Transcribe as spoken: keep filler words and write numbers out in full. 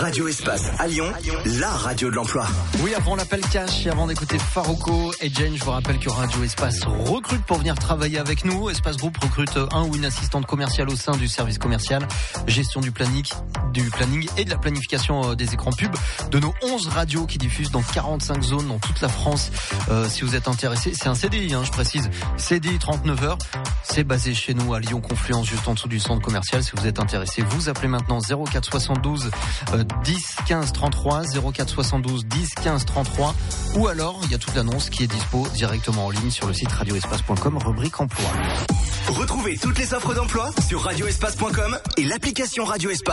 Radio Espace à Lyon, la radio de l'emploi. Oui, avant l'appel cash et avant d'écouter Farouko et Jane, je vous rappelle que Radio Espace recrute pour venir travailler avec nous. Espace Group recrute un ou une assistante commerciale au sein du service commercial, gestion du planning, du planning et de la planification des écrans pubs de nos onze radios qui diffusent dans quarante-cinq zones dans toute la France. Euh, si vous êtes intéressé, c'est un C D I, hein, je précise. C D I trente-neuf heures. C'est basé chez nous à Lyon Confluence, juste en dessous du centre commercial. Si vous êtes intéressé, vous appelez maintenant zéro quatre soixante-douze euh, dix quinze trente-trois, zéro quatre soixante-douze dix quinze trente-trois, ou alors il y a toute l'annonce qui est dispo directement en ligne sur le site radio espace point com, rubrique emploi. Retrouvez toutes les offres d'emploi sur radio espace point com et l'application Radio Espace.